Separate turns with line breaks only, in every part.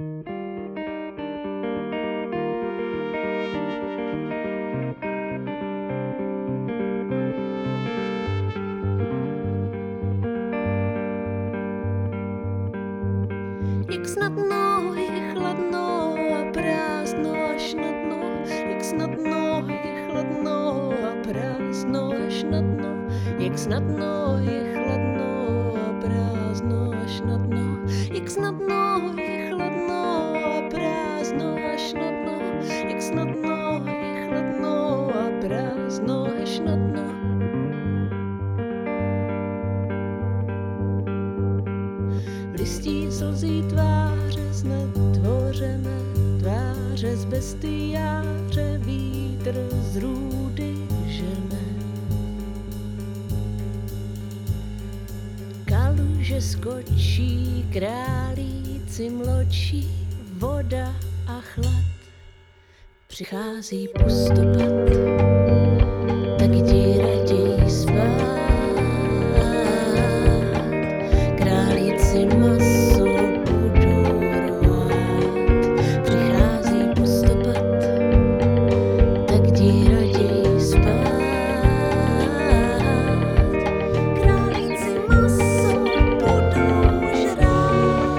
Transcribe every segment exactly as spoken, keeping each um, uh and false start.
Jak snadno je chladno a prázdno až na dno, jak snadno je chladno a prázdno až na dno, jak snadno je chladno a prázdno až na dno, jak snadno je chladno a prázdno až na dno, jak snadno je chladno a prázdno až na dno. V listí slzí tváře znetvořené, tváře z bestiáře vítr z růdy žene. Kaluže skočí, králíci mločí, voda a chlad. Přichází pustopad, tak jdi raději spát. Králíci maso budou rvát. Přichází pustopad, tak jdi raději spát. Králíci maso budou žrát.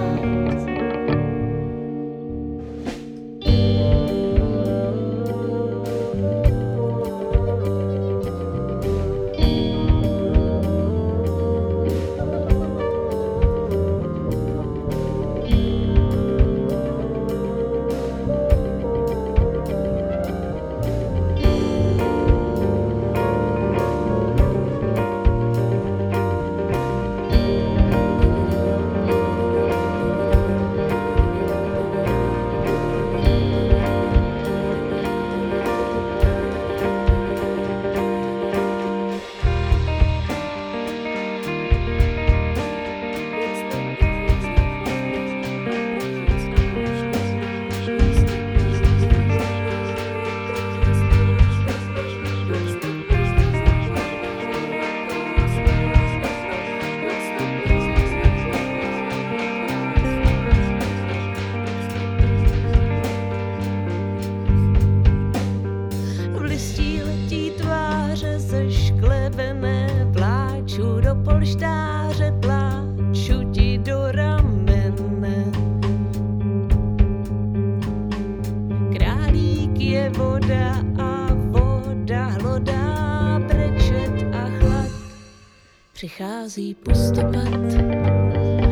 V listí letí tváře zešklebené, pláču do polštáře, pláču ti do ramene. Králík je voda a voda hlodá, brečet a chlad. Přichází pustopad,